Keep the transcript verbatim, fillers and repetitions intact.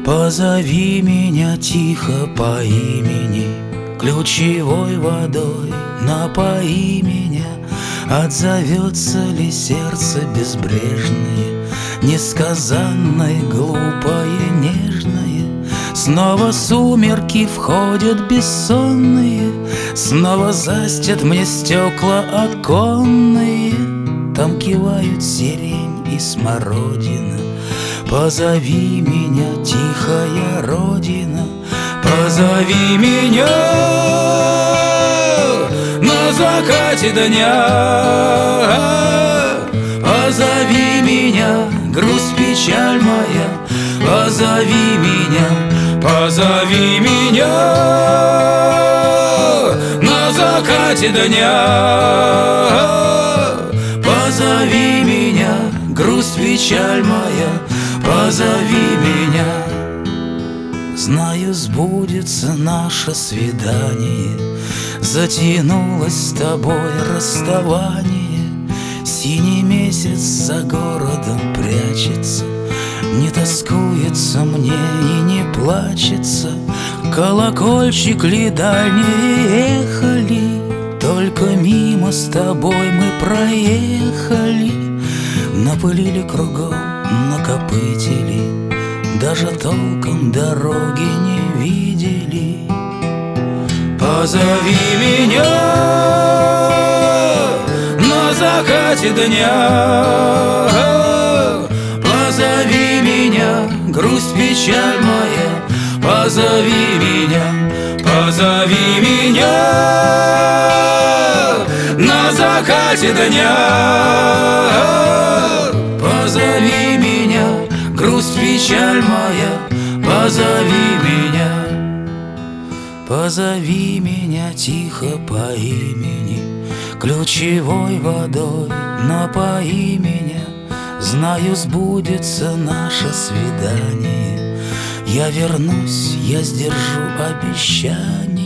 Позови меня тихо по имени, ключевой водой напои меня. Отзовется ли сердце безбрежное, несказанное, глупое, нежное? Снова сумерки входят бессонные, снова застят мне стекла оконные. Там кивают сирень и смородина. Позови меня, тихая родина, позови меня на закате дня. Позови меня, грусть, печаль моя, позови меня, позови меня на закате дня. Позови меня, грусть, печаль моя, позови меня. Знаю, сбудется наше свидание, затянулось с тобой расставание. Синий месяц за городом прячется, не тоскуется мне и не плачется. Колокольчик ли дальние ехали, только мимо с тобой мы проехали. Напылили кругом, накопытили, даже толком дороги не видели. Позови меня на закате дня. Позови меня, грусть, печаль моя, позови меня, позови меня на закате дня. Позови меня, грусть, печаль моя, позови меня. Позови меня тихо по имени, ключевой водой напои меня. Знаю, сбудется наше свидание, я вернусь, я сдержу обещание.